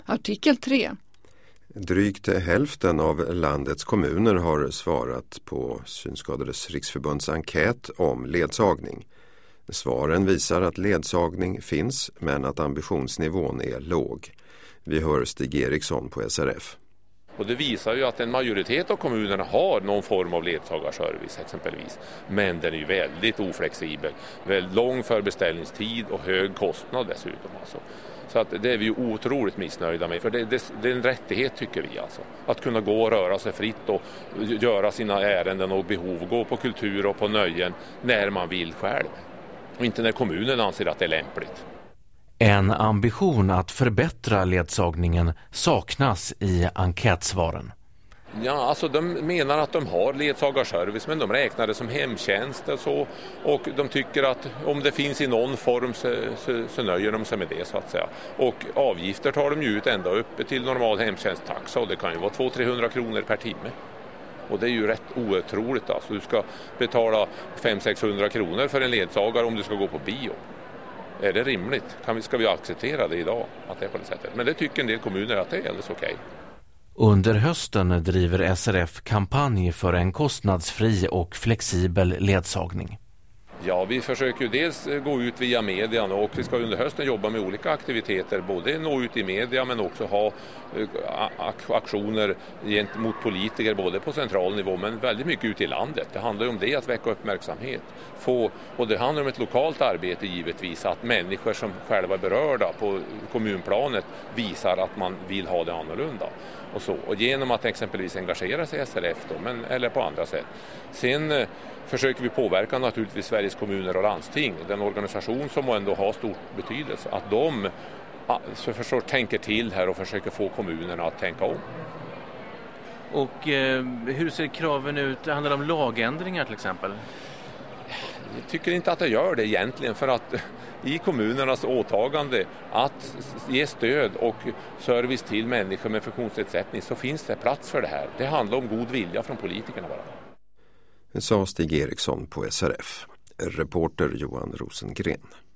Artikel 3. Drygt hälften av landets kommuner har svarat på Synskadades riksförbunds enkät om ledsagning. Svaren visar att ledsagning finns men att ambitionsnivån är låg. Vi hör Stig Eriksson på SRF. Och det visar ju att en majoritet av kommunerna har någon form av ledsagarservice exempelvis. Men den är ju väldigt oflexibel. Väldigt lång förbeställningstid och hög kostnad dessutom. Alltså. Så att det är vi ju otroligt missnöjda med. För det är en rättighet tycker vi alltså. Att kunna gå och röra sig fritt och göra sina ärenden och behov. Gå på kultur och på nöjen när man vill själv. Och inte när kommunen anser att det är lämpligt. En ambition att förbättra ledsagningen saknas i enkätsvaren. Ja, alltså de menar att de har ledsagarservice men de räknar det som hemtjänst och så. Och de tycker att om det finns i någon form så nöjer de sig med det så att säga. Och avgifter tar de ju ut ända upp till normal hemtjänsttaxa och det kan ju vara 200-300 kronor per timme. Och det är ju rätt otroligt alltså. Du ska betala 500-600 kronor för en ledsagare om du ska gå på bio. Är det rimligt? Ska vi acceptera det idag att det är på det sättet? Men det tycker en del kommuner att det är alldeles okej. Under hösten driver SRF kampanj för en kostnadsfri och flexibel ledsagning. Ja, vi försöker ju dels gå ut via median och vi ska under hösten jobba med olika aktiviteter. Både nå ut i media men också ha aktioner gentemot politiker både på central nivå men väldigt mycket ute i landet. Det handlar ju om det, att väcka uppmärksamhet. Och det handlar om ett lokalt arbete givetvis, att människor som själva är berörda på kommunplanet visar att man vill ha det annorlunda. Och genom att exempelvis engagera sig i SRF då, eller på andra sätt. Sen försöker vi påverka naturligtvis Sveriges kommuner och landsting, den organisation som ändå har stor betydelse, att de tänker till här och försöker få kommunerna att tänka om. Och hur ser kraven ut? Det handlar om lagändringar till exempel? Jag tycker inte att det gör det egentligen, för att i kommunernas åtagande att ge stöd och service till människor med funktionsnedsättning så finns det plats för det här. Det handlar om god vilja från politikerna bara. Sa Stig Eriksson på SRF. Reporter Johan Rosengren.